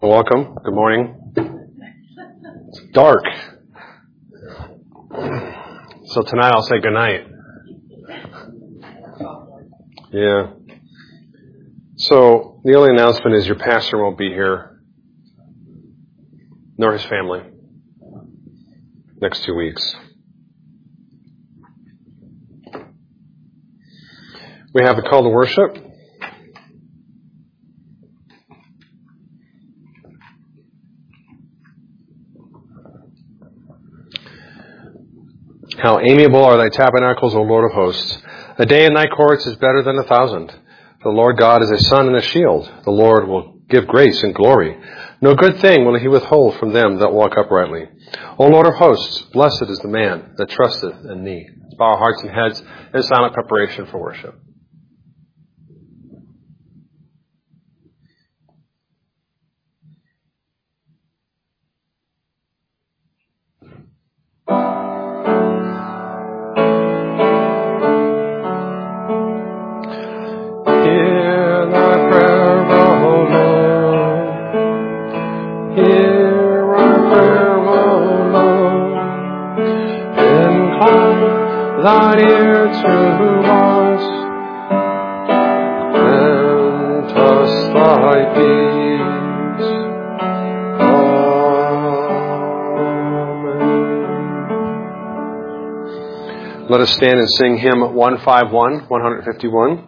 Welcome. Good morning. It's dark. So tonight I'll say good night. Yeah. So the only announcement is your pastor won't be here, nor his family, next 2 weeks. We have the call to worship. How amiable are thy tabernacles, O Lord of hosts. A day in thy courts is better than 1,000. The Lord God is a sun and a shield. The Lord will give grace and glory. No good thing will he withhold from them that walk uprightly. O Lord of hosts, blessed is the man that trusteth in thee. Let's bow our hearts and heads in silent preparation for worship. Thine ear to us, grant us thy peace. Amen. Let us stand and sing hymn 151.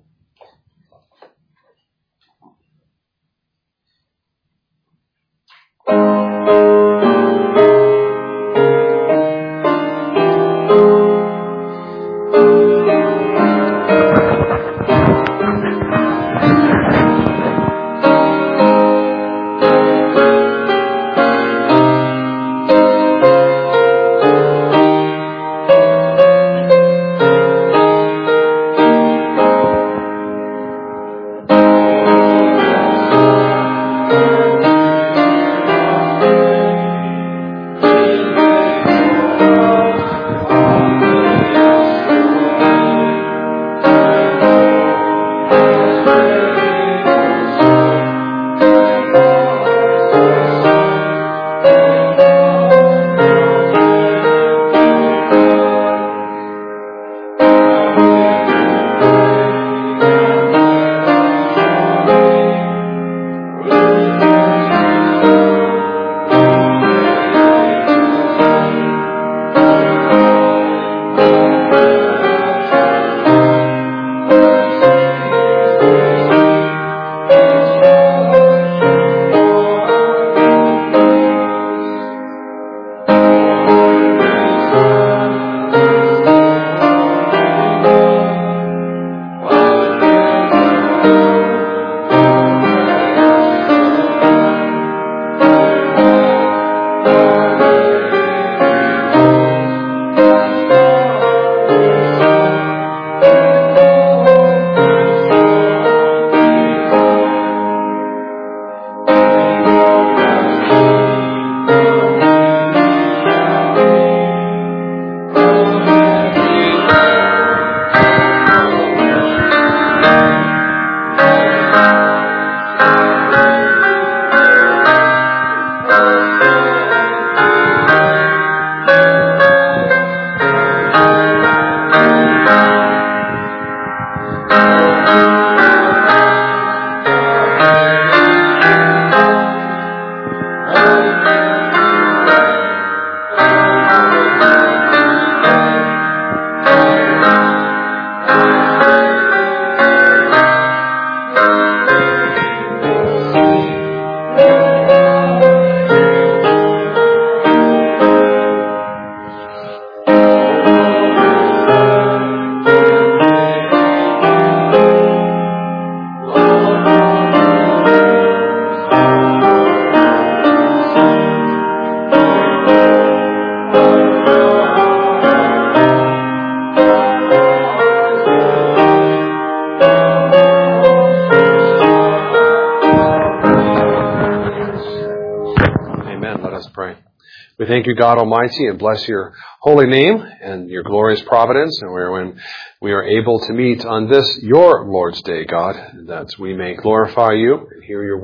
We thank you, God Almighty, and bless your holy name and your glorious providence, and when we are able to meet on this, your Lord's Day, God, that we may glorify you and hear your word,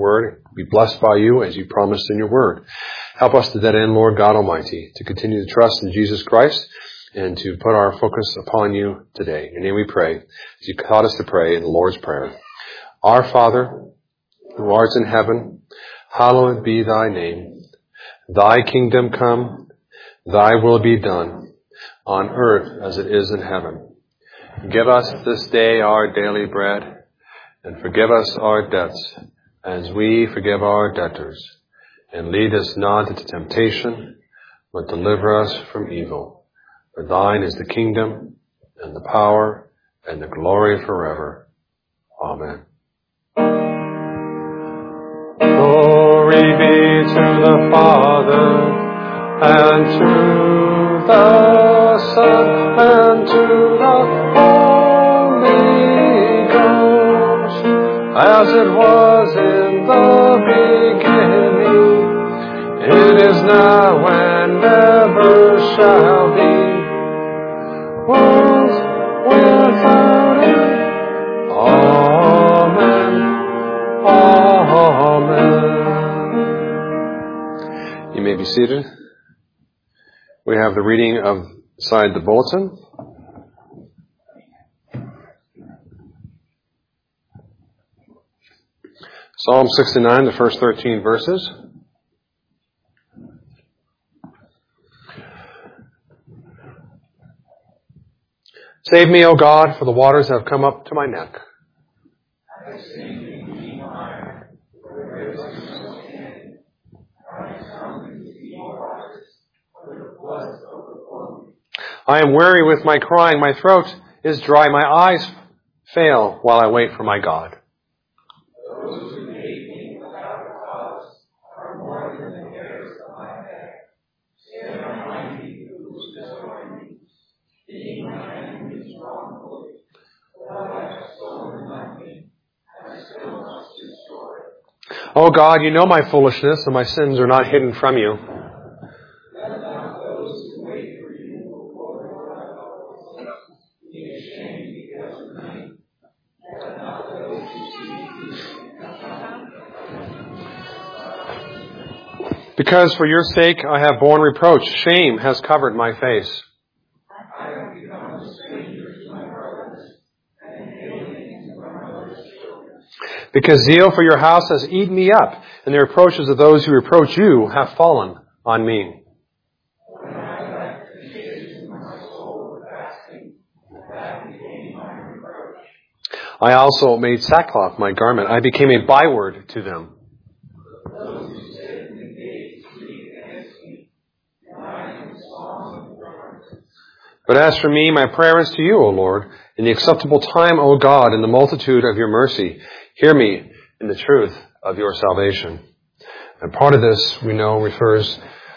be blessed by you as you promised in your word. Help us to that end, Lord God Almighty, to continue to trust in Jesus Christ and to put our focus upon you today. In your name we pray, as you taught us to pray in the Lord's Prayer. Our Father, who art in heaven, hallowed be thy name. Thy kingdom come, thy will be done, on earth as it is in heaven. Give us this day our daily bread, and forgive us our debts, as we forgive our debtors. And lead us not into temptation, but deliver us from evil. For thine is the kingdom, and the power, and the glory forever. Amen. Glory be to the Father, and to the Son, and to the Holy Ghost, as it was in the beginning, it is now, and ever shall be, world without end. Amen. Amen. You may be seated. We have the reading of inside the bulletin. Psalm 69, the first 13 verses. Save me, O God, for the waters have come up to my neck. I am weary with my crying. My throat is dry. My eyes fail while I wait for my God. Those who hate me without a cause are more than the hairs of my head. They are mighty who destroy me, being my enemies wrongfully. Though I have stolen nothing, I still must destroy. O God, you know my foolishness, and my sins are not hidden from you. Let not those who wait for you be ashamed because of me. Let not those who see me. Because for your sake I have borne reproach. Shame has covered my face. I have become a stranger to my brothers, and an alien to my mother's children. Because zeal for your house has eaten me up, and the reproaches of those who reproach you have fallen on me. When I lacked patience in my soul with fasting, that became my reproach. I also made sackcloth my garment. I became a byword to them. Those who sit in the gate speak against me, and I am song of drummers. But as for me, my prayer is to you, O Lord, in the acceptable time, O God, in the multitude of your mercy. Hear me in the truth of your salvation. And part of this, we know, refers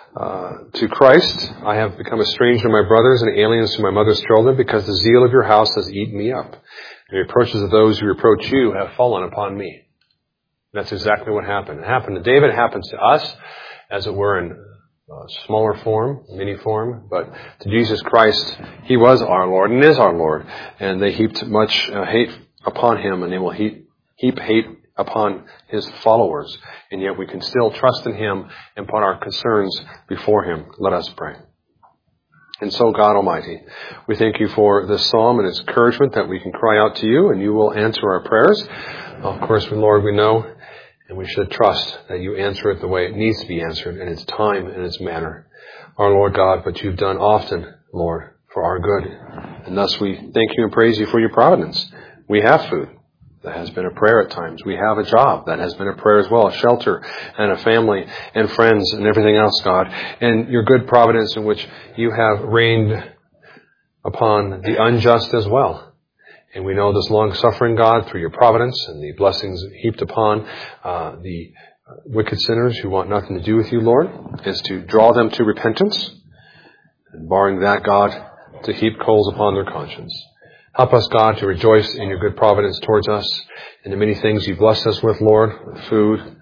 to Christ. I have become a stranger to my brothers and aliens to my mother's children, because the zeal of your house has eaten me up. The reproaches of those who reproach you have fallen upon me. That's exactly what happened. It happened to David. It happens to us, as it were, in smaller form, mini form. But to Jesus Christ, He was our Lord and is our Lord. And they heaped much hate upon Him, and they will heap hate upon His followers. And yet we can still trust in Him and put our concerns before Him. Let us pray. And so, God Almighty, we thank you for this psalm and its encouragement that we can cry out to you and you will answer our prayers. Of course, Lord, we know and we should trust that you answer it the way it needs to be answered, in its time and its manner. Our Lord God, but you've done often, Lord, for our good. And thus we thank you and praise you for your providence. We have food. That has been a prayer at times. We have a job. That has been a prayer as well. A shelter and a family and friends and everything else, God. And your good providence in which you have rained upon the unjust as well. And we know this long-suffering, God, through your providence and the blessings heaped upon the wicked sinners who want nothing to do with you, Lord, is to draw them to repentance. And barring that, God, to heap coals upon their conscience. Help us, God, to rejoice in your good providence towards us and the many things you've blessed us with, Lord, with food,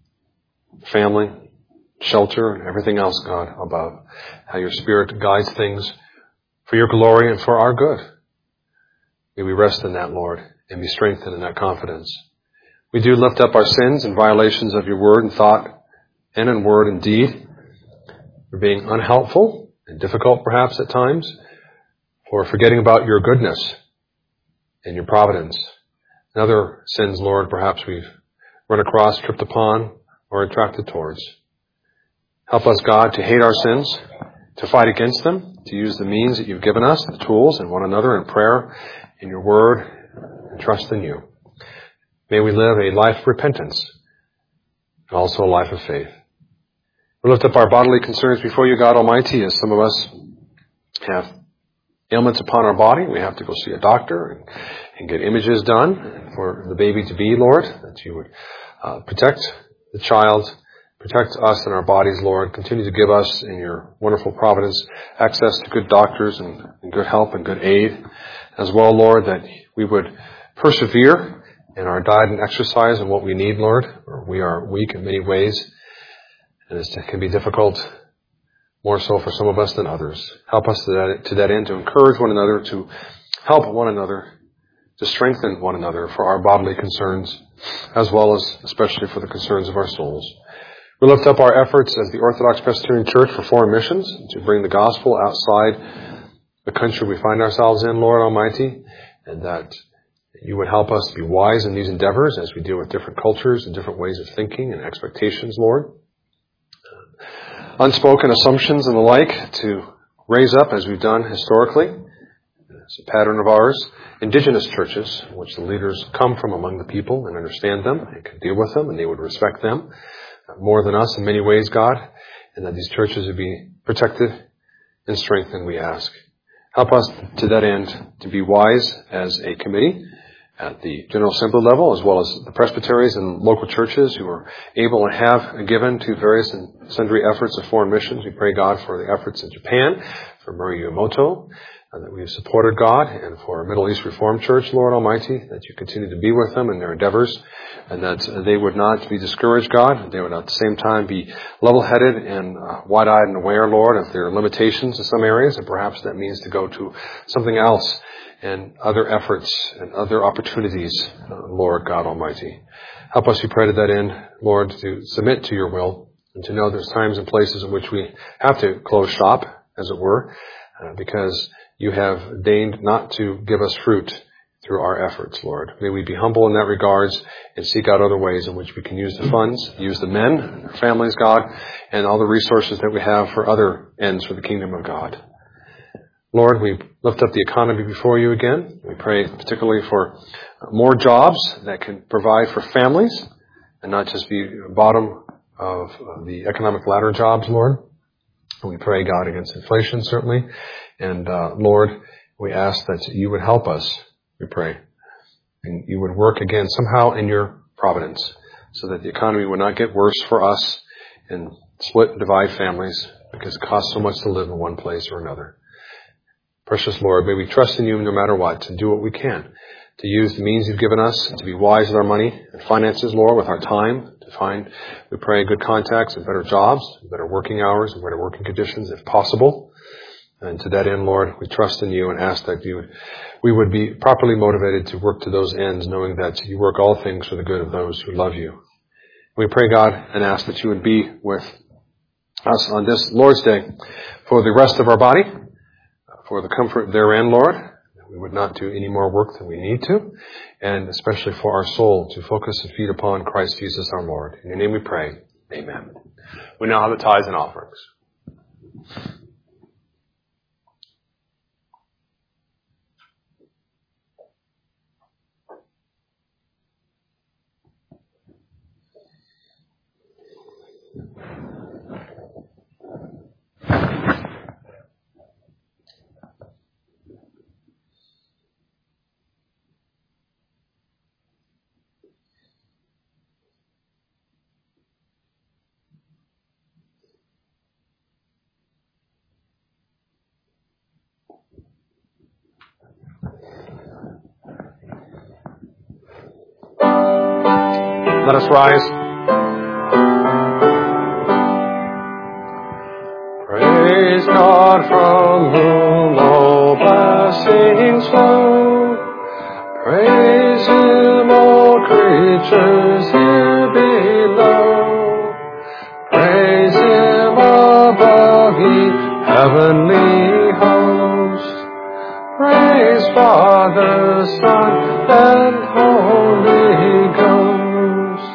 family, shelter, and everything else, God, above. How your Spirit guides things for your glory and for our good. May we rest in that, Lord, and be strengthened in that confidence. We do lift up our sins and violations of your word and thought, and in word and deed, for being unhelpful and difficult perhaps at times, for forgetting about your goodness and your providence. And other sins, Lord, perhaps we've run across, tripped upon, or attracted towards. Help us, God, to hate our sins, to fight against them, to use the means that you've given us, the tools, and one another in prayer, in your word, and trust in you. May we live a life of repentance and also a life of faith. We lift up our bodily concerns before you, God Almighty, as some of us have ailments upon our body. We have to go see a doctor and get images done for the baby to be, Lord, that you would protect the child, protect us and our bodies, Lord. Continue to give us, in your wonderful providence, access to good doctors and good help and good aid. As well, Lord, that we would persevere in our diet and exercise and what we need, Lord. We are weak in many ways, and it can be difficult, more so for some of us than others. Help us to that end to encourage one another, to help one another, to strengthen one another for our bodily concerns, as well as especially for the concerns of our souls. We lift up our efforts as the Orthodox Presbyterian Church for foreign missions, to bring the gospel outside the country we find ourselves in, Lord Almighty, and that you would help us to be wise in these endeavors as we deal with different cultures and different ways of thinking and expectations, Lord. Unspoken assumptions and the like to raise up, as we've done historically. It's a pattern of ours. Indigenous churches, in which the leaders come from among the people and understand them and can deal with them, and they would respect them more than us in many ways, God, and that these churches would be protected and strengthened, we ask. Help us to that end to be wise as a committee at the General Assembly level, as well as the presbyteries and local churches who are able and have given to various and sundry efforts of foreign missions. We pray, God, for the efforts in Japan, for Murray Yumoto, that we've supported, God, and for Middle East Reformed Church, Lord Almighty, that you continue to be with them in their endeavors, and that they would not be discouraged, God. They would at the same time be level-headed and wide-eyed and aware, Lord, of their limitations in some areas, and perhaps that means to go to something else and other efforts and other opportunities, Lord God Almighty. Help us, we pray, to that end, Lord, to submit to your will and to know there's times and places in which we have to close shop, as it were, because you have deigned not to give us fruit through our efforts, Lord. May we be humble in that regards and seek out other ways in which we can use the funds, use the men, our families, God, and all the resources that we have for other ends for the kingdom of God. Lord, we lift up the economy before you again. We pray particularly for more jobs that can provide for families and not just be bottom of the economic ladder jobs, Lord. We pray, God, against inflation, certainly. And, Lord, we ask that you would help us, we pray. And you would work again somehow in your providence so that the economy would not get worse for us and split and divide families because it costs so much to live in one place or another. Precious Lord, may we trust in you no matter what, to do what we can, to use the means you've given us, and to be wise with our money and finances, Lord, with our time, to find, we pray, good contacts and better jobs, better working hours, and better working conditions if possible. And to that end, Lord, we trust in you and ask that we would be properly motivated to work to those ends, knowing that you work all things for the good of those who love you. We pray, God, and ask that you would be with us on this Lord's Day for the rest of our body, for the comfort therein, Lord. We would not do any more work than we need to, and especially for our soul to focus and feed upon Christ Jesus our Lord. In your name we pray. Amen. We now have the tithes and offerings. Let us rise. Praise God from whom all blessings flow. Praise Him, all creatures creatures here below. Praise Him above, ye heavenly hosts. Praise Father, Son, and Holy Ghost.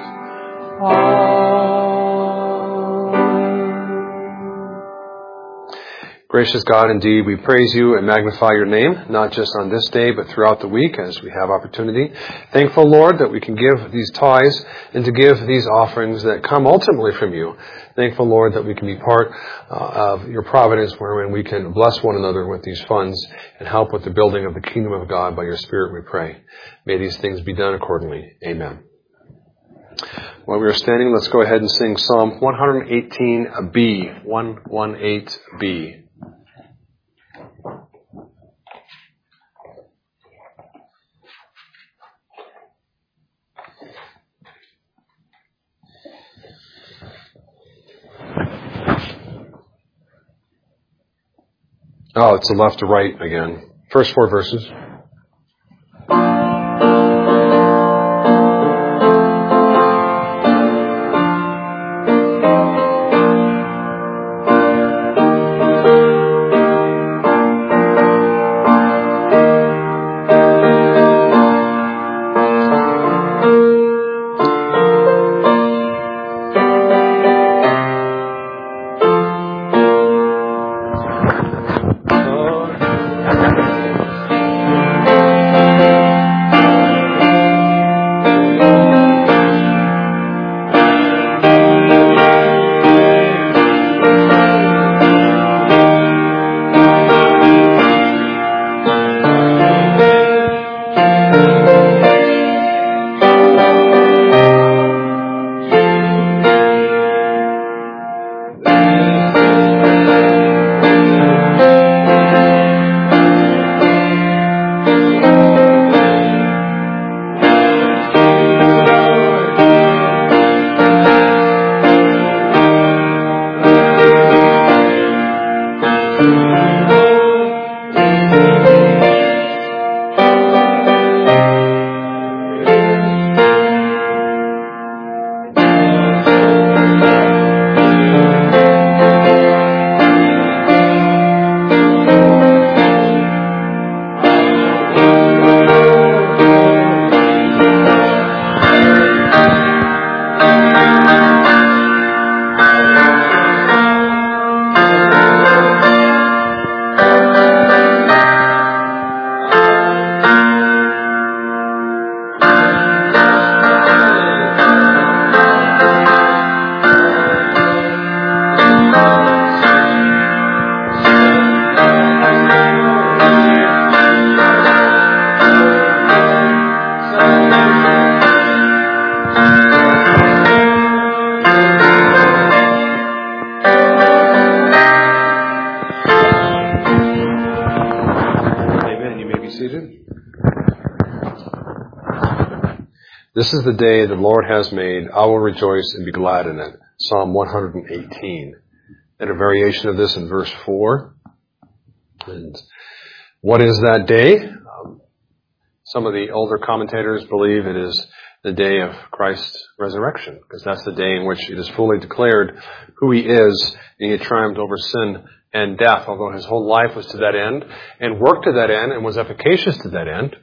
Gracious God, indeed, we praise you and magnify your name, not just on this day, but throughout the week as we have opportunity. Thankful, Lord, that we can give these tithes and to give these offerings that come ultimately from you. Thankful, Lord, that we can be part of your providence wherein we can bless one another with these funds and help with the building of the kingdom of God by your Spirit, we pray. May these things be done accordingly. Amen. While we are standing, let's go ahead and sing Psalm 118b, 118b. Oh, it's the left to right again. First 4 verses. This is the day the Lord has made. I will rejoice and be glad in it. Psalm 118. And a variation of this in verse 4. And what is that day? Some of the older commentators believe it is the day of Christ's resurrection, because that's the day in which it is fully declared who he is, and he triumphed over sin and death, although his whole life was to that end, and worked to that end, and was efficacious to that end.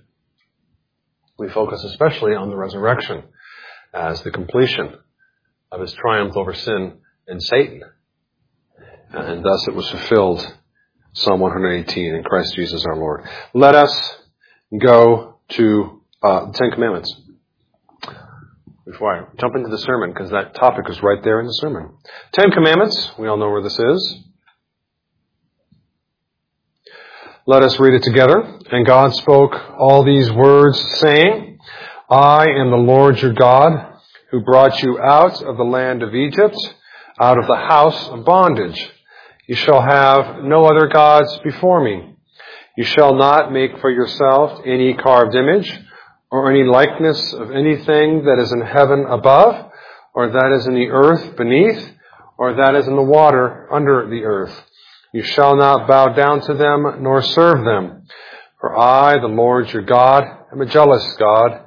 We focus especially on the resurrection as the completion of his triumph over sin and Satan. And thus it was fulfilled, Psalm 118, in Christ Jesus our Lord. Let us go to the Ten Commandments. Before I jump into the sermon, because that topic is right there in the sermon. Ten Commandments, we all know where this is. Let us read it together. And God spoke all these words, saying, I am the Lord your God, who brought you out of the land of Egypt, out of the house of bondage. You shall have no other gods before me. You shall not make for yourself any carved image, or any likeness of anything that is in heaven above, or that is in the earth beneath, or that is in the water under the earth. You shall not bow down to them, nor serve them. For I, the Lord your God, am a jealous God,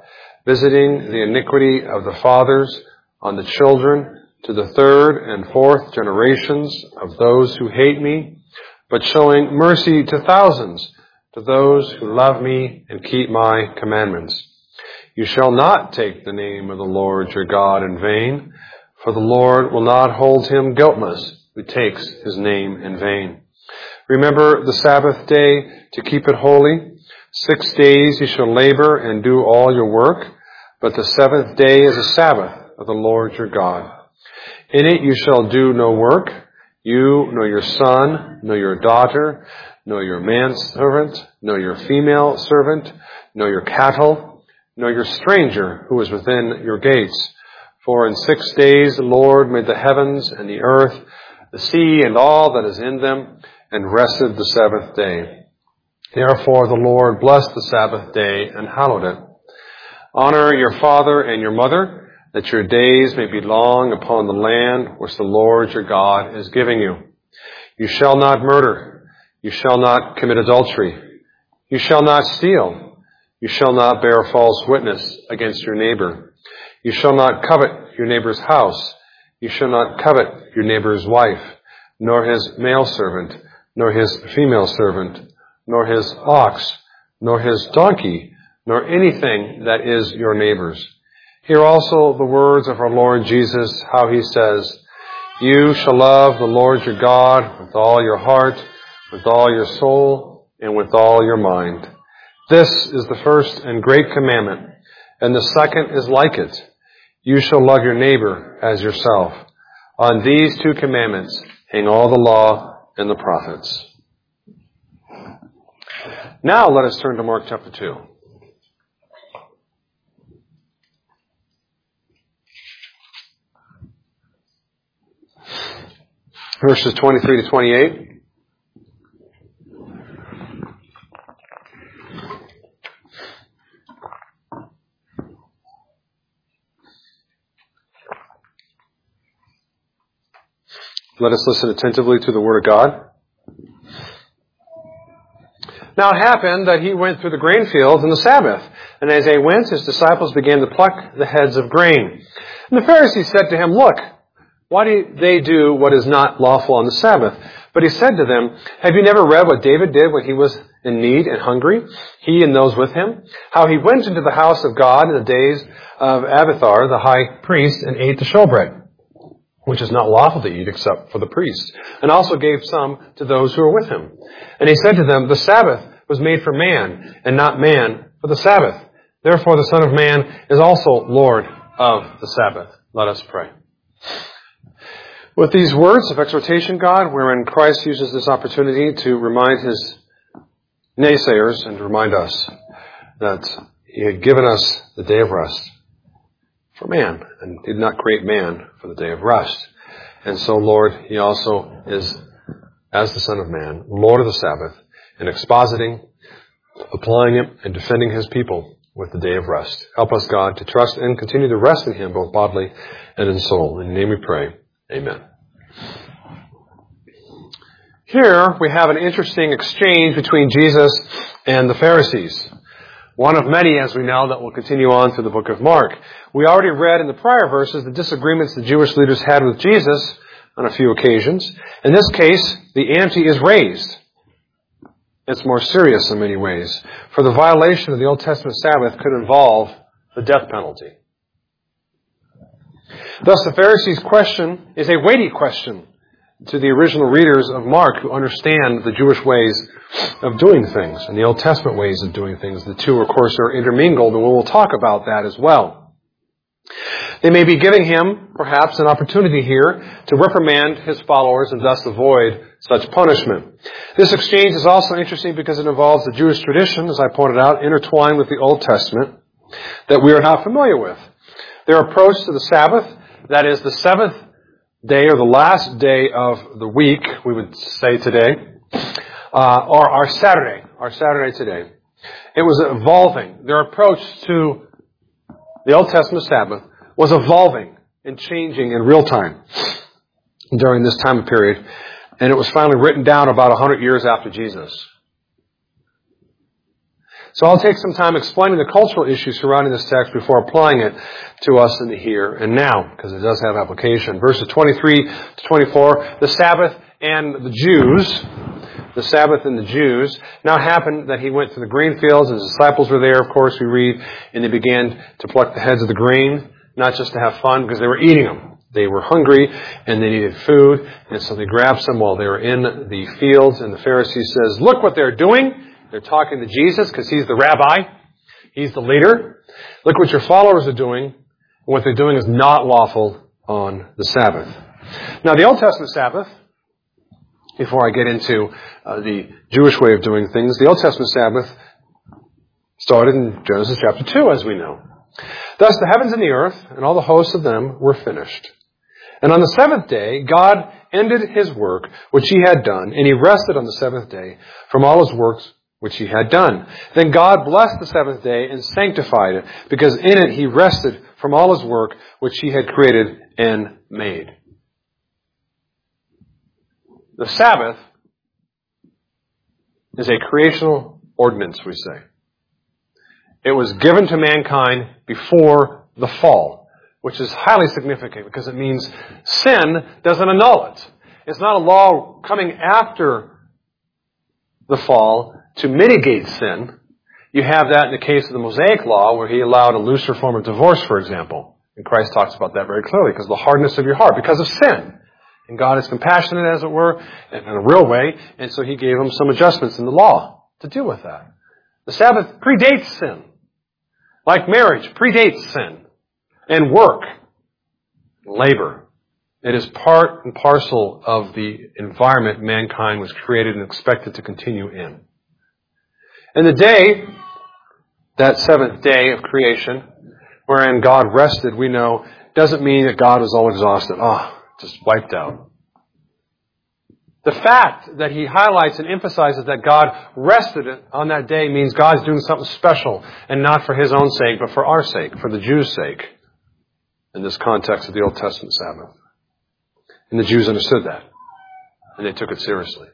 visiting the iniquity of the fathers on the children to the third and fourth generations of those who hate me, but showing mercy to thousands, to those who love me and keep my commandments. You shall not take the name of the Lord your God in vain, for the Lord will not hold him guiltless who takes his name in vain. Remember the Sabbath day to keep it holy. 6 days you shall labor and do all your work, but the seventh day is a Sabbath of the Lord your God. In it you shall do no work, you, nor your son, nor your daughter, nor your manservant, nor your female servant, nor your cattle, nor your stranger who is within your gates. For in 6 days the Lord made the heavens and the earth, the sea and all that is in them, and rested the seventh day. Therefore the Lord blessed the Sabbath day and hallowed it. Honor your father and your mother, that your days may be long upon the land which the Lord your God is giving you. You shall not murder. You shall not commit adultery. You shall not steal. You shall not bear false witness against your neighbor. You shall not covet your neighbor's house. You shall not covet your neighbor's wife, nor his male servant, nor his female servant, nor his ox, nor his donkey, nor anything that is your neighbor's. Hear also the words of our Lord Jesus, how he says, You shall love the Lord your God with all your heart, with all your soul, and with all your mind. This is the first and great commandment, and the second is like it. You shall love your neighbor as yourself. On these 2 commandments hang all the law and the prophets. Now let us turn to Mark chapter 2. Verses 23 to 28. Let us listen attentively to the Word of God. Now it happened that he went through the grain fields in the Sabbath, and as they went, his disciples began to pluck the heads of grain. And the Pharisees said to him, Look, why do they do what is not lawful on the Sabbath? But he said to them, Have you never read what David did when he was in need and hungry, he and those with him? How he went into the house of God in the days of Abiathar, the high priest, and ate the showbread, which is not lawful to eat except for the priests, and also gave some to those who were with him. And he said to them, The Sabbath was made for man, and not man for the Sabbath. Therefore the Son of Man is also Lord of the Sabbath. Let us pray. With these words of exhortation, God, wherein Christ uses this opportunity to remind his naysayers and to remind us that he had given us the day of rest for man, and did not create man for the day of rest. And so, Lord, he also is, as the Son of Man, Lord of the Sabbath, and expositing, applying it, and defending his people with the day of rest. Help us, God, to trust and continue to rest in him, both bodily and in soul. In your name we pray. Amen. Here we have an interesting exchange between Jesus and the Pharisees. One of many, as we know, that will continue on through the book of Mark. We already read in the prior verses the disagreements the Jewish leaders had with Jesus on a few occasions. In this case, the ante is raised. It's more serious in many ways, for the violation of the Old Testament Sabbath could involve the death penalty. Thus, the Pharisees' question is a weighty question to the original readers of Mark who understand the Jewish ways of doing things and the Old Testament ways of doing things. The two, of course, are intermingled, and we will talk about that as well. They may be giving him, perhaps, an opportunity here to reprimand his followers and thus avoid such punishment. This exchange is also interesting because it involves the Jewish tradition, as I pointed out, intertwined with the Old Testament, that we are not familiar with. Their approach to the Sabbath, that is the seventh day or the last day of the week, we would say today, or our Saturday today. It was evolving. Their approach to the Old Testament Sabbath was evolving and changing in real time during this time period, and it was finally written down about 100 years after Jesus. So I'll take some time explaining the cultural issues surrounding this text before applying it to us in the here and now, because it does have application. Verses 23 to 24, the Sabbath and the Jews. The Sabbath and the Jews. Now happened that he went to the grain fields, and his disciples were there, of course, we read, and they began to pluck the heads of the grain, not just to have fun, because they were eating them. They were hungry, and they needed food, and so they grabbed some while they were in the fields, and the Pharisee says, look what they're doing. They're talking to Jesus, because he's the rabbi. He's the leader. Look what your followers are doing, and what they're doing is not lawful on the Sabbath. Now, the Old Testament Sabbath, before I get into the Jewish way of doing things, the Old Testament Sabbath started in Genesis chapter 2, as we know. Thus the heavens and the earth and all the hosts of them were finished. And on the seventh day, God ended his work which he had done, and he rested on the seventh day from all his works which he had done. Then God blessed the seventh day and sanctified it, because in it he rested from all his work which he had created and made. The Sabbath is a creational ordinance, we say. It was given to mankind before the fall, which is highly significant because it means sin doesn't annul it. It's not a law coming after the fall to mitigate sin. You have that in the case of the Mosaic Law, where he allowed a looser form of divorce, for example. And Christ talks about that very clearly, because of the hardness of your heart, because of sin. And God is compassionate, as it were, in a real way, and so he gave them some adjustments in the law to deal with that. The Sabbath predates sin. Like marriage predates sin. And work, labor. It is part and parcel of the environment mankind was created and expected to continue in. And the day, that seventh day of creation, wherein God rested, we know, doesn't mean that God was all exhausted. Just wiped out. The fact that he highlights and emphasizes that God rested on that day means God's doing something special, and not for his own sake, but for our sake, for the Jews' sake, in this context of the Old Testament Sabbath. And the Jews understood that, and they took it seriously.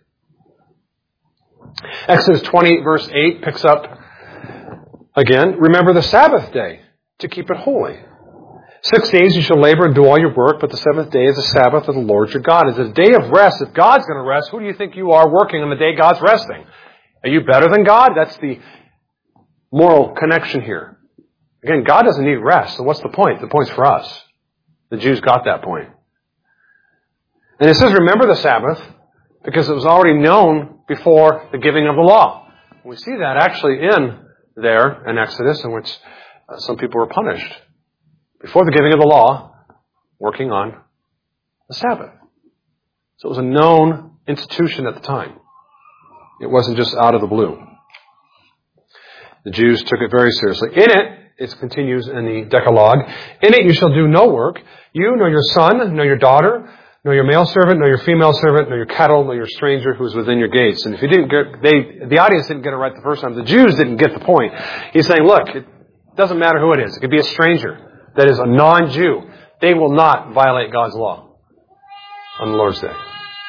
Exodus 20, verse 8 picks up again, remember the Sabbath day to keep it holy. 6 days you shall labor and do all your work, but the seventh day is the Sabbath of the Lord your God. It's a day of rest. If God's going to rest, who do you think you are working on the day God's resting? Are you better than God? That's the moral connection here. Again, God doesn't need rest, so what's the point? The point's for us. The Jews got that point. And it says, remember the Sabbath, because it was already known before the giving of the law. We see that actually in there in Exodus, in which some people were punished before the giving of the law, working on the Sabbath. So it was a known institution at the time. It wasn't just out of the blue. The Jews took it very seriously. In it continues in the Decalogue, in it you shall do no work, you, nor your son, nor your daughter, nor your male servant, nor your female servant, nor your cattle, nor your stranger who is within your gates. And if you didn't get, the audience didn't get it right the first time. The Jews didn't get the point. He's saying, look, it doesn't matter who it is. It could be a stranger that is a non-Jew. They will not violate God's law on the Lord's day.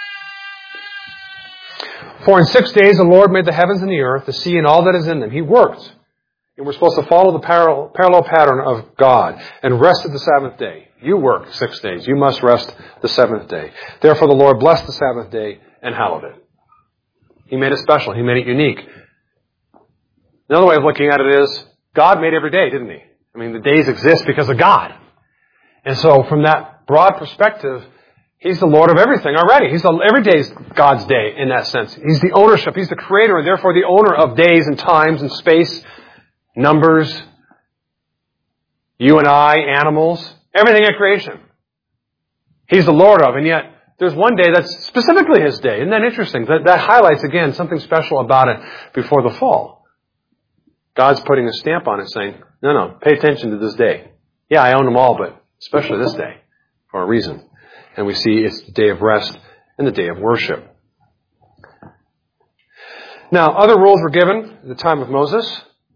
For in 6 days the Lord made the heavens and the earth, the sea and all that is in them. He worked. And we're supposed to follow the parallel pattern of God and rested the Sabbath day. You work 6 days. You must rest the seventh day. Therefore the Lord blessed the Sabbath day and hallowed it. He made it special. He made it unique. Another way of looking at it is, God made every day, didn't he? I mean, the days exist because of God. And so from that broad perspective, he's the Lord of everything already. Every day is God's day in that sense. He's the ownership. He's the creator and therefore the owner of days and times and space, numbers, you and I, animals, everything in creation. He's the Lord of, and yet there's one day that's specifically his day. Isn't that interesting? That highlights, again, something special about it before the fall. God's putting a stamp on it saying, no, pay attention to this day. Yeah, I own them all, but especially this day for a reason. And we see it's the day of rest and the day of worship. Now, other rules were given at the time of Moses.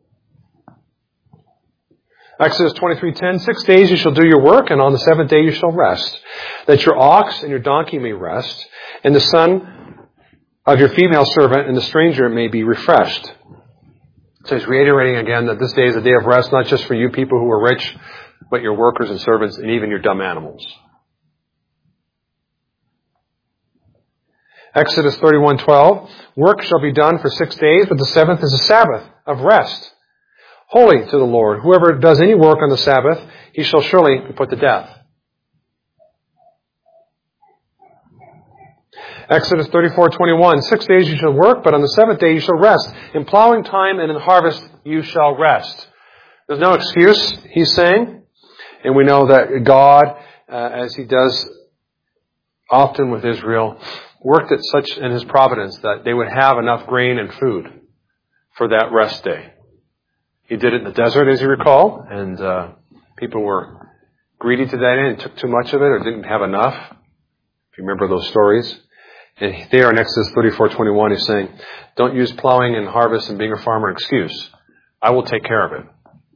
Exodus 23:10, 6 days you shall do your work, and on the seventh day you shall rest, that your ox and your donkey may rest, and the son of your female servant and the stranger may be refreshed. So he's reiterating again that this day is a day of rest, not just for you people who are rich, but your workers and servants and even your dumb animals. Exodus 31:12, work shall be done for 6 days, but the seventh is a Sabbath of rest, holy to the Lord. Whoever does any work on the Sabbath, he shall surely be put to death. Exodus 34:21, 6 days you shall work, but on the seventh day you shall rest. In plowing time and in harvest you shall rest. There's no excuse, he's saying. And we know that God, as he does often with Israel, worked it such in his providence that they would have enough grain and food for that rest day. He did it in the desert, as you recall, and people were greedy to that end and took too much of it or didn't have enough. If you remember those stories. And there in Exodus 34:21, he's saying, don't use plowing and harvest and being a farmer an excuse. I will take care of it.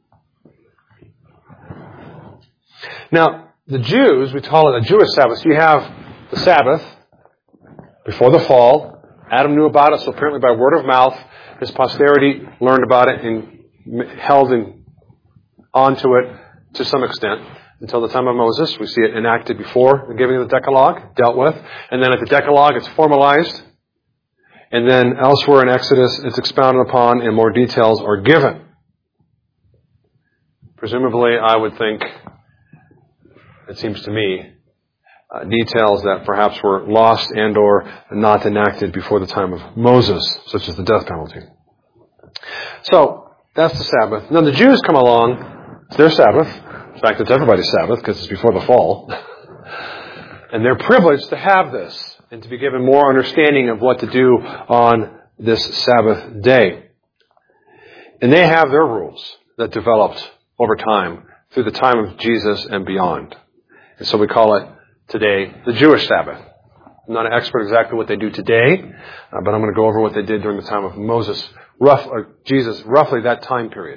Now, the Jews, we call it a Jewish Sabbath. So you have the Sabbath before the fall. Adam knew about it, so apparently by word of mouth, his posterity learned about it and held onto it to some extent. Until the time of Moses, we see it enacted before the giving of the Decalogue, dealt with. And then at the Decalogue, it's formalized. And then elsewhere in Exodus, it's expounded upon and more details are given. Presumably, I would think, it seems to me, details that perhaps were lost and or not enacted before the time of Moses, such as the death penalty. So, that's the Sabbath. Then the Jews come along, it's their Sabbath. In fact, it's everybody's Sabbath because it's before the fall. And they're privileged to have this and to be given more understanding of what to do on this Sabbath day. And they have their rules that developed over time through the time of Jesus and beyond. And so we call it today the Jewish Sabbath. I'm not an expert exactly what they do today, but I'm going to go over what they did during the time of Moses, Jesus, roughly that time period.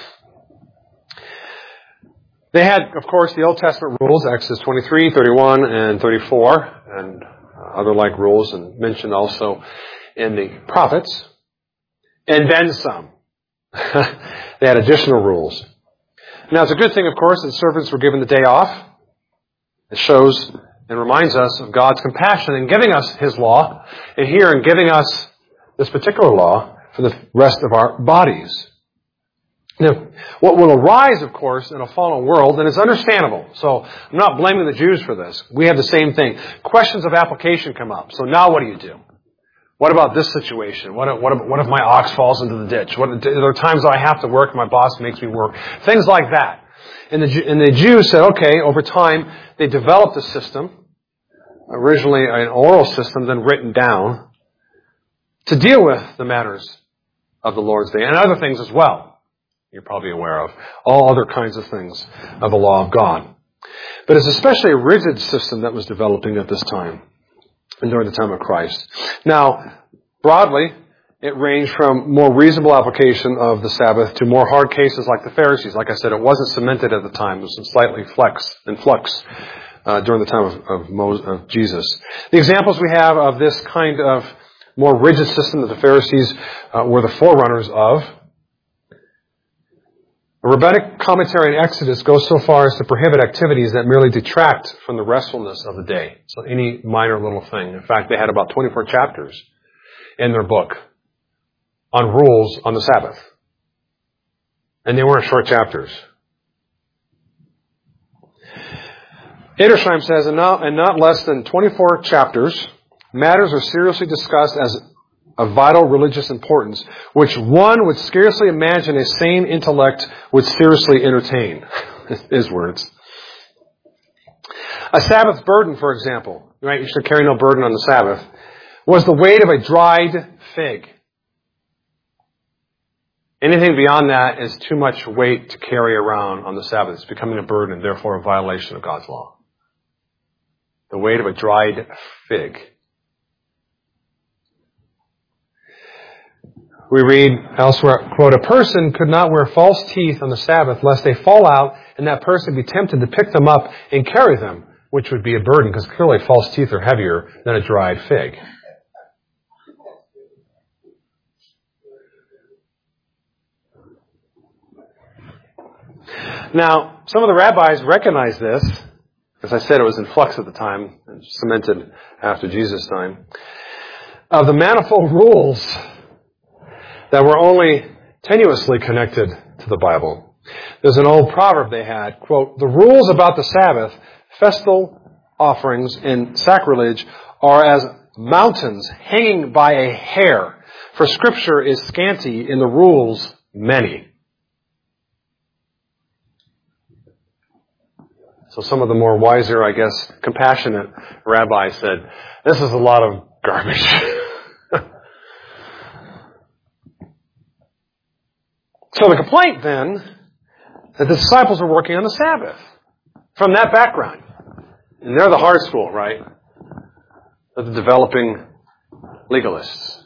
They had, of course, the Old Testament rules, Exodus 23, 31, and 34, and other like rules, and mentioned also in the prophets. And then some. They had additional rules. Now, it's a good thing, of course, that servants were given the day off. It shows and reminds us of God's compassion in giving us His law, and here in giving us this particular law for the rest of our bodies. Now, what will arise, of course, in a fallen world, and it's understandable. So, I'm not blaming the Jews for this. We have the same thing. Questions of application come up. So now what do? What about this situation? What if my ox falls into the ditch? There are times that I have to work and my boss makes me work. Things like that. And the Jews said, okay, over time, they developed a system, originally an oral system, then written down, to deal with the matters of the Lord's Day and other things as well. You're probably aware of all other kinds of things of the law of God. But it's especially a rigid system that was developing at this time and during the time of Christ. Now, broadly, it ranged from more reasonable application of the Sabbath to more hard cases like the Pharisees. Like I said, it wasn't cemented at the time. It was slightly in flux during the time of Jesus. The examples we have of this kind of more rigid system that the Pharisees were the forerunners of. A rabbinic commentary in Exodus goes so far as to prohibit activities that merely detract from the restfulness of the day. So any minor little thing. In fact, they had about 24 chapters in their book on rules on the Sabbath. And they weren't short chapters. Edersheim says, in not less than 24 chapters, matters are seriously discussed as of vital religious importance, which one would scarcely imagine a sane intellect would seriously entertain. His words. A Sabbath burden, for example, right? You should carry no burden on the Sabbath, was the weight of a dried fig. Anything beyond that is too much weight to carry around on the Sabbath. It's becoming a burden and therefore a violation of God's law. The weight of a dried fig. We read elsewhere, quote, a person could not wear false teeth on the Sabbath lest they fall out and that person be tempted to pick them up and carry them, which would be a burden because clearly false teeth are heavier than a dried fig. Now, some of the rabbis recognized this. As I said, it was in flux at the time, and cemented after Jesus' time, of the manifold rules that were only tenuously connected to the Bible. There's an old proverb they had, quote, "The rules about the Sabbath, festal offerings, and sacrilege are as mountains hanging by a hair, for Scripture is scanty in the rules many." So some of the more wiser, I guess, compassionate rabbis said, this is a lot of garbage. So the complaint then, that the disciples are working on the Sabbath. From that background. And they're the hard school, right? They're the developing legalists.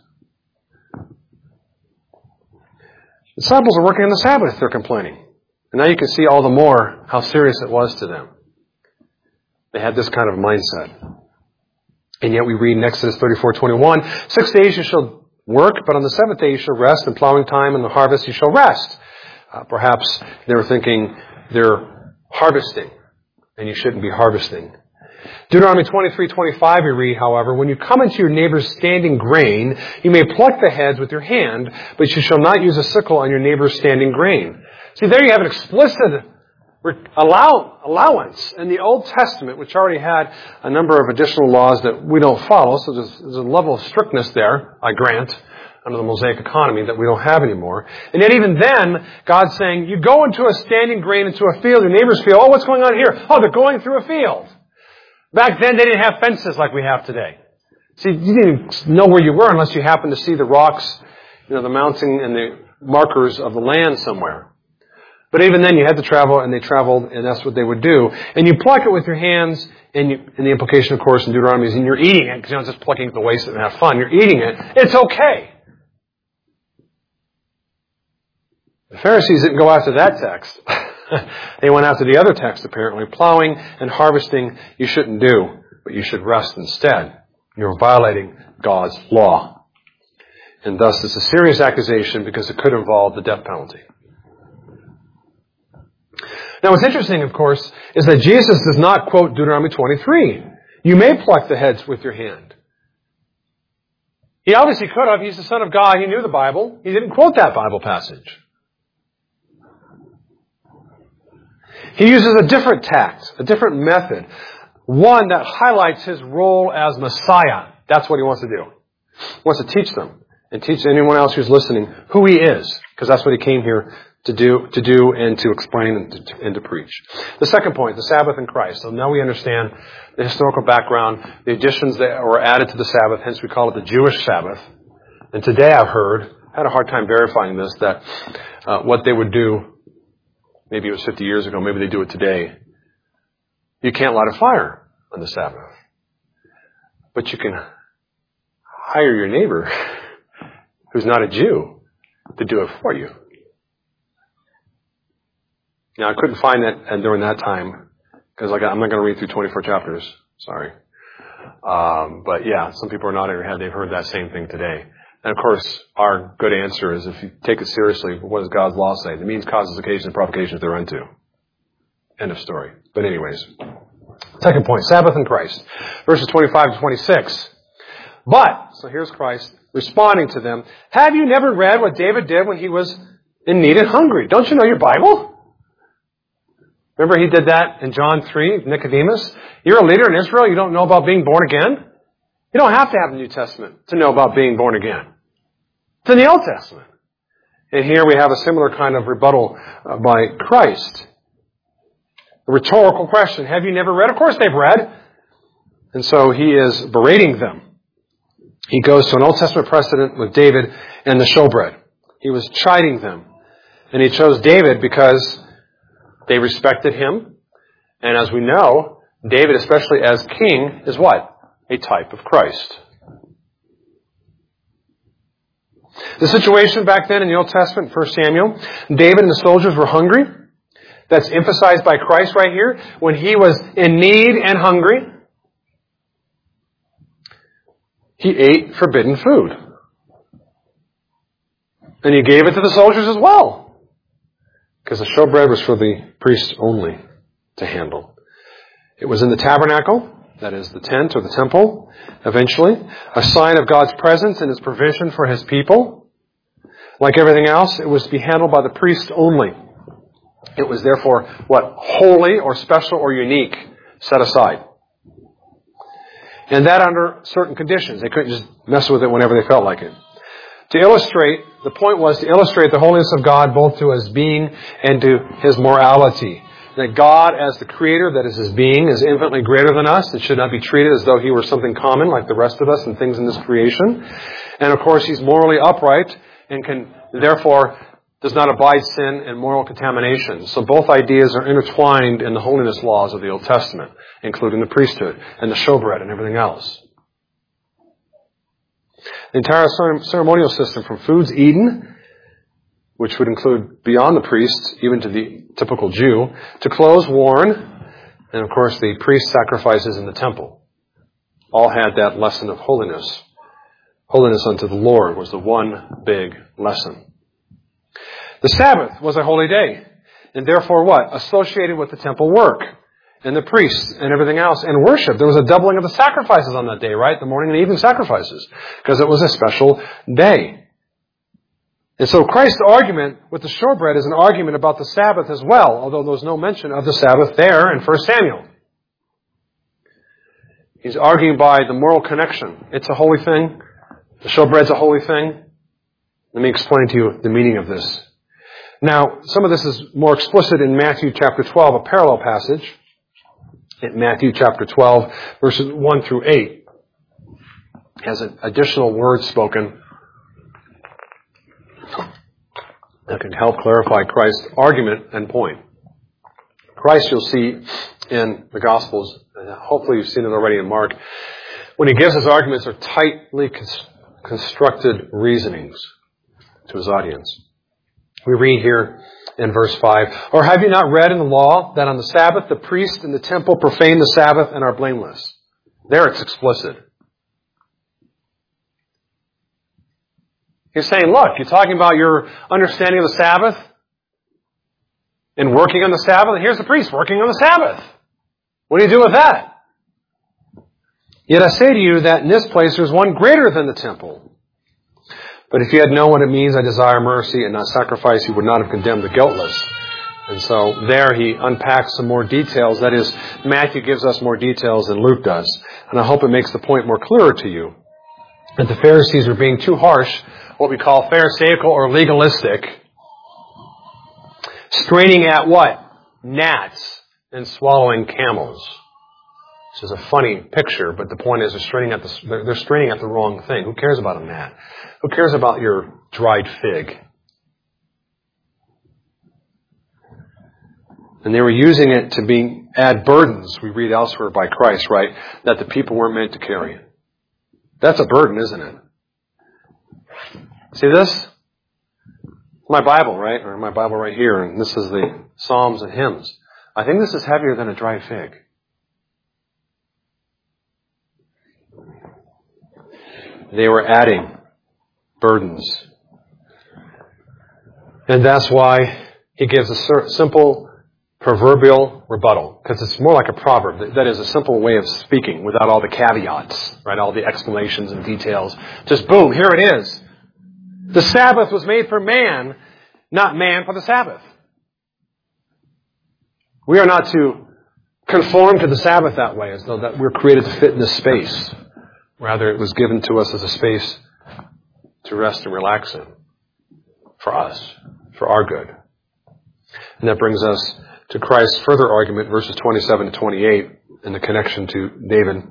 The disciples are working on the Sabbath, they're complaining. And now you can see all the more how serious it was to them. They had this kind of mindset. And yet we read in Exodus 34:21, 6 days you shall work, but on the seventh day you shall rest, and plowing time and the harvest you shall rest. Perhaps they were thinking they're harvesting, and you shouldn't be harvesting. Deuteronomy 23:25 we read, however, when you come into your neighbor's standing grain, you may pluck the heads with your hand, but you shall not use a sickle on your neighbor's standing grain. See, there you have an explicit allowance in the Old Testament, which already had a number of additional laws that we don't follow. So there's a level of strictness there, I grant, under the Mosaic economy that we don't have anymore. And yet even then, God's saying, you go into a standing grain, into a field, your neighbor's field. Oh, what's going on here? Oh, they're going through a field. Back then, they didn't have fences like we have today. See, you didn't even know where you were unless you happened to see the rocks, the mounting and the markers of the land somewhere. But even then, you had to travel, and they traveled, and that's what they would do. And you pluck it with your hands, and the implication, of course, in Deuteronomy is, and you're eating it, because you're not just plucking it to waste it and have fun. You're eating it. It's okay. The Pharisees didn't go after that text. They went after the other text, apparently. Plowing and harvesting you shouldn't do, but you should rest instead. You're violating God's law. And thus, it's a serious accusation because it could involve the death penalty. Now, what's interesting, of course, is that Jesus does not quote Deuteronomy 23. You may pluck the heads with your hand. He obviously could have. He's the Son of God. He knew the Bible. He didn't quote that Bible passage. He uses a different tact, a different method, one that highlights his role as Messiah. That's what he wants to do. He wants to teach them and teach anyone else who's listening who he is, because that's what he came here to do and to explain and to preach. The second point, the Sabbath in Christ. So now we understand the historical background, the additions that were added to the Sabbath, hence we call it the Jewish Sabbath. And today I've had a hard time verifying this, that what they would do, maybe it was 50 years ago, maybe they do it today. You can't light a fire on the Sabbath. But you can hire your neighbor who's not a Jew to do it for you. Now, I couldn't find that during that time, because I'm not going to read through 24 chapters. Sorry. But yeah, some people are nodding their head. They've heard that same thing today. And of course, our good answer is, if you take it seriously, what does God's law say? The means, causes, occasions, and provocations thereunto. End of story. But anyways, second point, Sabbath in Christ. Verses 25 to 26. But, so here's Christ responding to them. Have you never read what David did when he was in need and hungry? Don't you know your Bible? Remember he did that in John 3, Nicodemus? You're a leader in Israel, you don't know about being born again? You don't have to have the New Testament to know about being born again. It's in the Old Testament. And here we have a similar kind of rebuttal by Christ. A rhetorical question. Have you never read? Of course they've read. And so he is berating them. He goes to an Old Testament precedent with David and the showbread. He was chiding them. And he chose David because they respected him. And as we know, David, especially as king, is what? A type of Christ. The situation back then in the Old Testament, 1 Samuel, David and the soldiers were hungry. That's emphasized by Christ right here. When he was in need and hungry, he ate forbidden food. And he gave it to the soldiers as well. because the showbread was for the priest only to handle. It was in the tabernacle, that is the tent or the temple, eventually, a sign of God's presence and His provision for His people. Like everything else, it was to be handled by the priest only. It was therefore, holy or special or unique, set aside. And that under certain conditions. They couldn't just mess with it whenever they felt like it. The point was to illustrate the holiness of God both to His being and to His morality. That God, as the Creator, that is His being, is infinitely greater than us. It should not be treated as though He were something common like the rest of us and things in this creation. And of course, He's morally upright and can, therefore, does not abide sin and moral contamination. So both ideas are intertwined in the holiness laws of the Old Testament, including the priesthood and the showbread and everything else. The entire ceremonial system from foods eaten, which would include beyond the priest, even to the typical Jew, to clothes worn, and of course the priest sacrifices in the temple, all had that lesson of holiness. Holiness unto the Lord was the one big lesson. The Sabbath was a holy day, and therefore associated with the temple work, and the priests, and everything else, and worship. There was a doubling of the sacrifices on that day, right? The morning and evening sacrifices, because it was a special day. And so Christ's argument with the showbread is an argument about the Sabbath as well, although there's no mention of the Sabbath there in 1 Samuel. He's arguing by the moral connection. It's a holy thing. The showbread's a holy thing. Let me explain to you the meaning of this. Now, some of this is more explicit in Matthew chapter 12, a parallel passage. In Matthew chapter 12, verses 1 through 8, has an additional word spoken that can help clarify Christ's argument and point. Christ, you'll see in the Gospels, and hopefully you've seen it already in Mark, when He gives His arguments, are tightly constructed reasonings to His audience. We read here in verse 5, "Or have you not read in the law that on the Sabbath the priest in the temple profane the Sabbath and are blameless?" There it's explicit. He's saying, look, you're talking about your understanding of the Sabbath and working on the Sabbath, and here's the priest working on the Sabbath. What do you do with that? "Yet I say to you that in this place there is one greater than the temple. But if you had known what it means, I desire mercy and not sacrifice, you would not have condemned the guiltless." And so there he unpacks some more details. That is, Matthew gives us more details than Luke does. And I hope it makes the point more clearer to you. That the Pharisees were being too harsh, what we call pharisaical or legalistic, straining at what? Gnats and swallowing camels. This is a funny picture, but the point is they're straining at the wrong thing. Who cares about a gnat? Who cares about your dried fig? And they were using it to add burdens, we read elsewhere by Christ, right? That the people weren't meant to carry. That's a burden, isn't it? See this? My Bible, right? Or my Bible right here, and this is the Psalms and hymns. I think this is heavier than a dried fig. They were adding burdens. And that's why he gives a simple proverbial rebuttal, because it's more like a proverb. That is a simple way of speaking without all the caveats, right? All the explanations and details. Just boom, here it is. The Sabbath was made for man, not man for the Sabbath. We are not to conform to the Sabbath that way, as though that we're created to fit in this space. Rather, it was given to us as a space to rest and relax in. For us. For our good. And that brings us to Christ's further argument, verses 27 to 28, in the connection to David.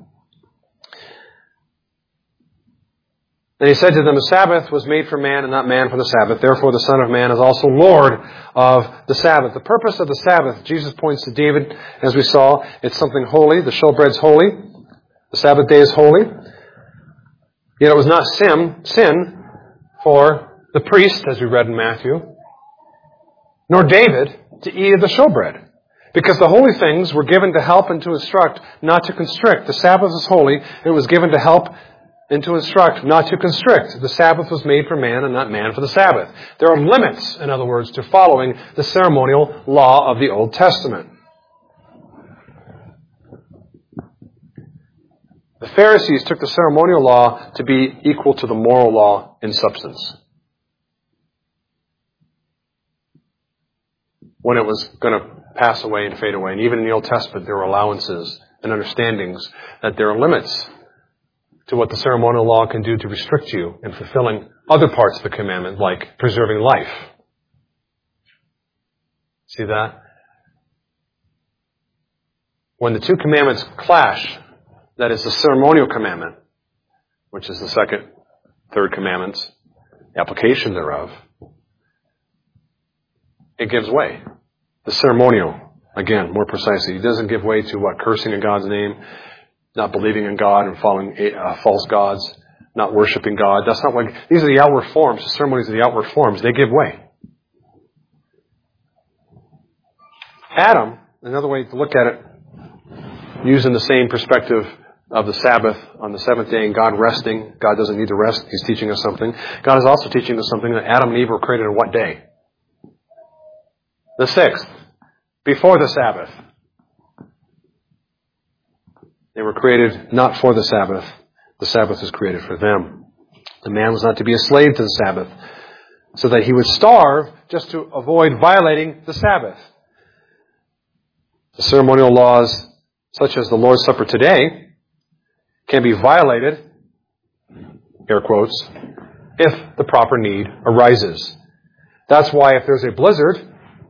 And he said to them, "The Sabbath was made for man and not man for the Sabbath. Therefore the Son of Man is also Lord of the Sabbath." The purpose of the Sabbath, Jesus points to David, as we saw, it's something holy. The showbread's holy. The Sabbath day is holy. Yet it was not sin for the priest, as we read in Matthew, nor David, to eat of the showbread. Because the holy things were given to help and to instruct, not to constrict. The Sabbath is holy. It was given to help and to instruct, not to constrict. The Sabbath was made for man and not man for the Sabbath. There are limits, in other words, to following the ceremonial law of the Old Testament. The Pharisees took the ceremonial law to be equal to the moral law in substance. When it was going to pass away and fade away. And even in the Old Testament, there were allowances and understandings that there are limits to what the ceremonial law can do to restrict you in fulfilling other parts of the commandment, like preserving life. See that? When the two commandments clash, that is the ceremonial commandment, which is the second, third commandments, the application thereof, it gives way. The ceremonial, again, more precisely, it doesn't give way to what? Cursing in God's name, not believing in God and following false gods, not worshiping God. That's not what, these are the outward forms. The ceremonies are the outward forms. They give way. Adam, another way to look at it, using the same perspective of the Sabbath on the seventh day and God resting. God doesn't need to rest. He's teaching us something. God is also teaching us something that Adam and Eve were created on what day? The sixth, before the Sabbath. They were created not for the Sabbath. The Sabbath was created for them. The man was not to be a slave to the Sabbath, so that he would starve just to avoid violating the Sabbath. The ceremonial laws, such as the Lord's Supper today, can be violated, air quotes, if the proper need arises. That's why if there's a blizzard,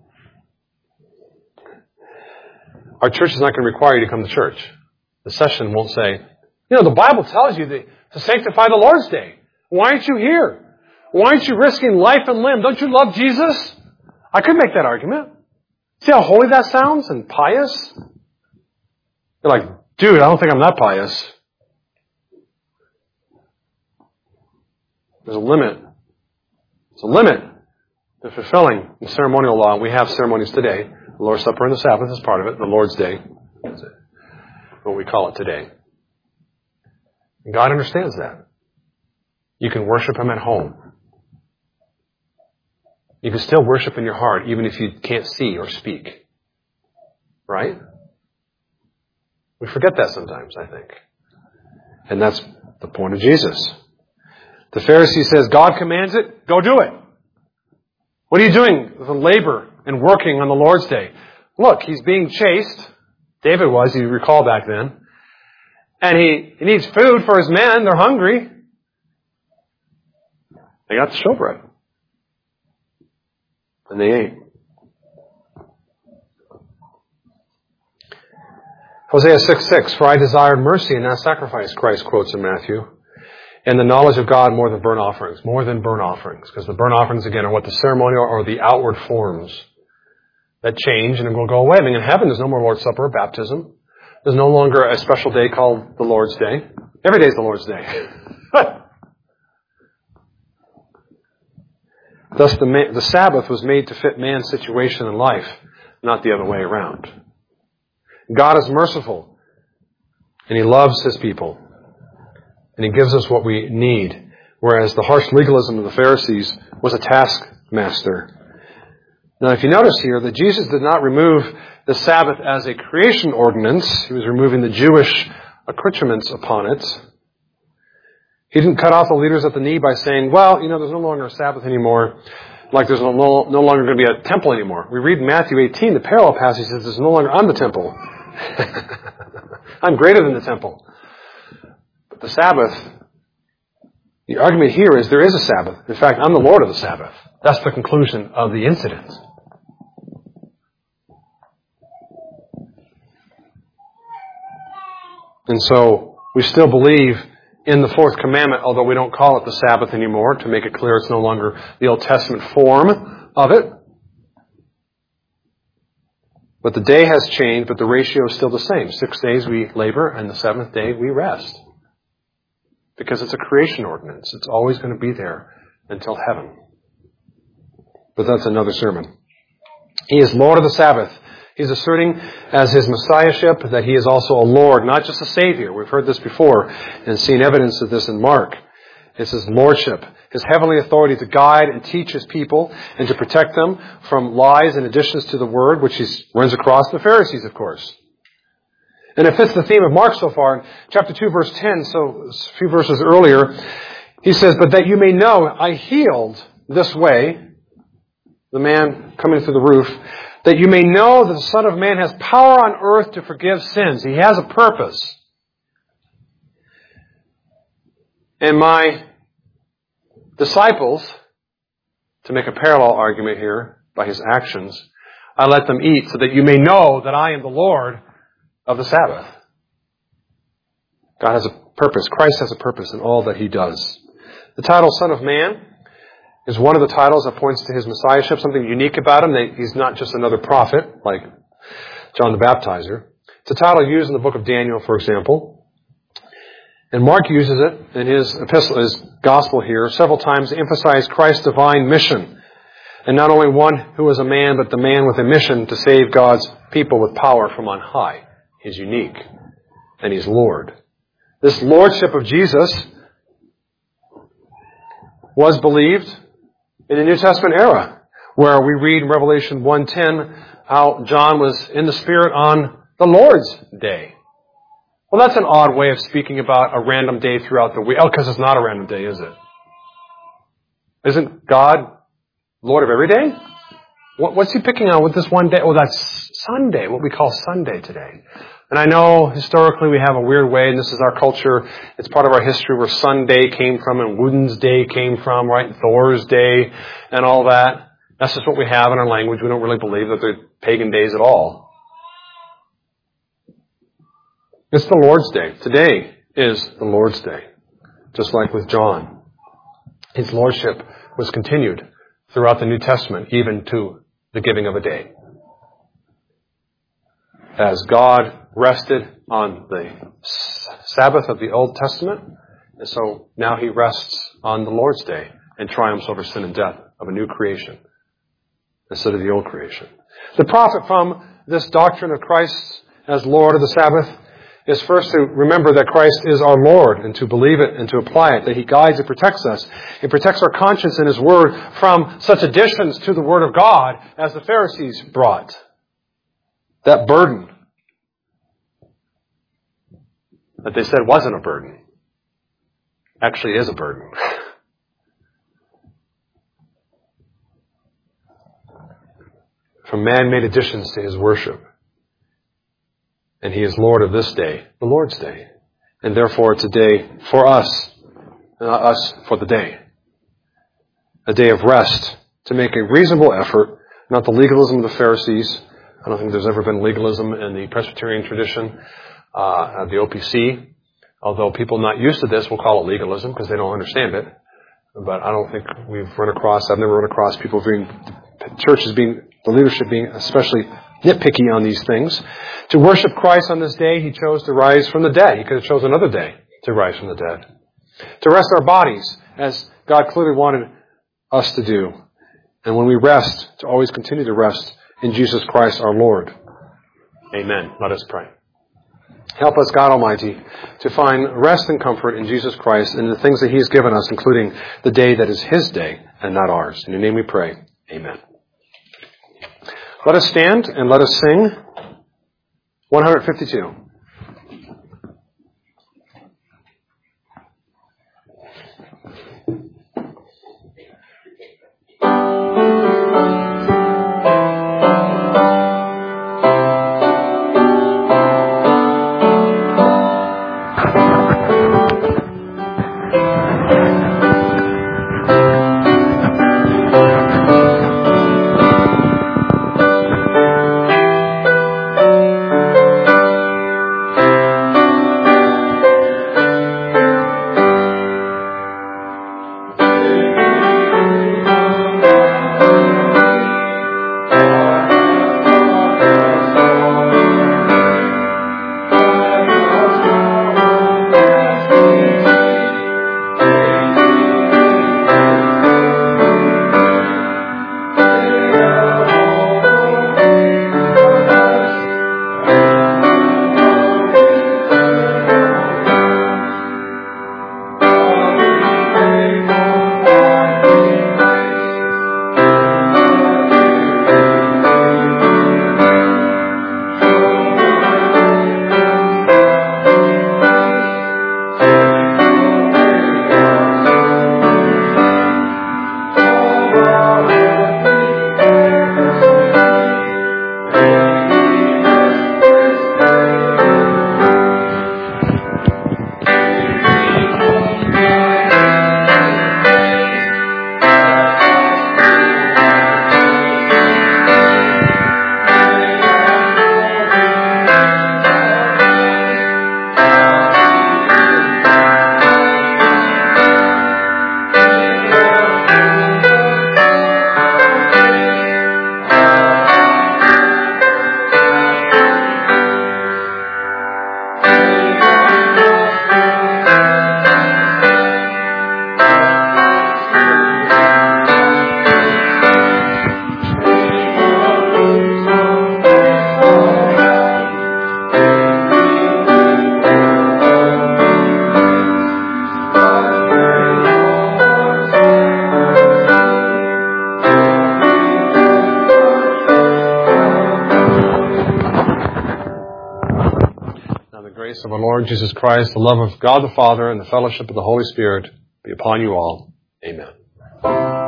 our church is not going to require you to come to church. The session won't say, the Bible tells you to sanctify the Lord's Day. Why aren't you here? Why aren't you risking life and limb? Don't you love Jesus? I could make that argument. See how holy that sounds and pious? You're like, dude, I don't think I'm that pious. There's a limit. There's a limit to fulfilling the ceremonial law. We have ceremonies today. The Lord's Supper and the Sabbath is part of it. The Lord's Day is what we call it today. And God understands that. You can worship Him at home. You can still worship in your heart even if you can't see or speak. Right? We forget that sometimes, I think. And that's the point of Jesus. The Pharisee says, God commands it, go do it. What are you doing with the labor and working on the Lord's Day? Look, he's being chased. David was, you recall back then. And he needs food for his men. They're hungry. They got the showbread. And they ate. Hosea 6:6, for I desired mercy and not sacrifice, Christ quotes in Matthew. And the knowledge of God more than burnt offerings. More than burnt offerings. Because the burnt offerings, again, are what the ceremonial or the outward forms that change and it will go away. I mean, in heaven, there's no more Lord's Supper or baptism. There's no longer a special day called the Lord's Day. Every day is the Lord's Day. Thus, the Sabbath was made to fit man's situation in life, not the other way around. God is merciful, and He loves His people. And He gives us what we need. Whereas the harsh legalism of the Pharisees was a taskmaster. Now, if you notice here that Jesus did not remove the Sabbath as a creation ordinance. He was removing the Jewish accoutrements upon it. He didn't cut off the leaders at the knee by saying, well, there's no longer a Sabbath anymore. Like there's no longer going to be a temple anymore. We read in Matthew 18, the parallel passage says there's no longer I'm the temple. I'm greater than the temple. The Sabbath, the argument here is there is a Sabbath. In fact, I'm the Lord of the Sabbath. That's the conclusion of the incident. And so we still believe in the fourth commandment, although we don't call it the Sabbath anymore, to make it clear it's no longer the Old Testament form of it. But the day has changed, but the ratio is still the same. 6 days we labor, and the seventh day we rest. Because it's a creation ordinance. It's always going to be there until heaven. But that's another sermon. He is Lord of the Sabbath. He's asserting as his messiahship that he is also a Lord, not just a Savior. We've heard this before and seen evidence of this in Mark. It's his lordship, his heavenly authority to guide and teach his people and to protect them from lies and additions to the word, which he runs across the Pharisees, of course. And it fits the theme of Mark so far. In chapter 2, verse 10, so a few verses earlier, he says, "But that you may know, I healed this way," the man coming through the roof, "that you may know that the Son of Man has power on earth to forgive sins." He has a purpose. And my disciples, to make a parallel argument here by his actions, I let them eat so that you may know that I am the Lord of the Sabbath. God has a purpose. Christ has a purpose in all that he does. The title Son of Man is one of the titles that points to his messiahship, something unique about him. He's not just another prophet like John the Baptizer. It's a title used in the book of Daniel, for example. And Mark uses it in his epistle, his gospel here, several times to emphasize Christ's divine mission. And not only one who is a man, but the man with a mission to save God's people with power from on high. He's unique. And he's Lord. This lordship of Jesus was believed in the New Testament era, where we read in Revelation 1:10 how John was in the Spirit on the Lord's day. Well, that's an odd way of speaking about a random day throughout the week. Oh, because it's not a random day, is it? Isn't God Lord of every day? What's he picking on with this one day? Oh, that's Sunday, what we call Sunday today. And I know historically we have a weird way, and this is our culture. It's part of our history where Sunday came from and Woden's Day came from, right? Thor's Day and all that. That's just what we have in our language. We don't really believe that they're pagan days at all. It's the Lord's Day. Today is the Lord's Day. Just like with John. His lordship was continued throughout the New Testament, even to the giving of a day. As God rested on the Sabbath of the Old Testament, and so now he rests on the Lord's Day and triumphs over sin and death of a new creation instead of the old creation. The profit from this doctrine of Christ as Lord of the Sabbath is first to remember that Christ is our Lord and to believe it and to apply it, that he guides and protects us. He protects our conscience in his word from such additions to the word of God as the Pharisees brought. That burden that they said wasn't a burden actually is a burden. From man-made additions to his worship. And he is Lord of this day, the Lord's Day. And therefore it's a day for us, not us for the day. A day of rest to make a reasonable effort, not the legalism of the Pharisees. I don't think there's ever been legalism in the Presbyterian tradition of the OPC. Although people not used to this will call it legalism because they don't understand it. But I don't think I've never run across people the leadership being especially nitpicky on these things. To worship Christ on this day, he chose to rise from the dead. He could have chosen another day to rise from the dead. To rest our bodies, as God clearly wanted us to do. And when we rest, to always continue to rest in Jesus Christ our Lord. Amen. Let us pray. Help us, God Almighty, to find rest and comfort in Jesus Christ and the things that he has given us, including the day that is his day and not ours. In your name we pray. Amen. Let us stand and let us sing 152. grace of our Lord Jesus Christ, the love of God the Father, and the fellowship of the Holy Spirit be upon you all. Amen.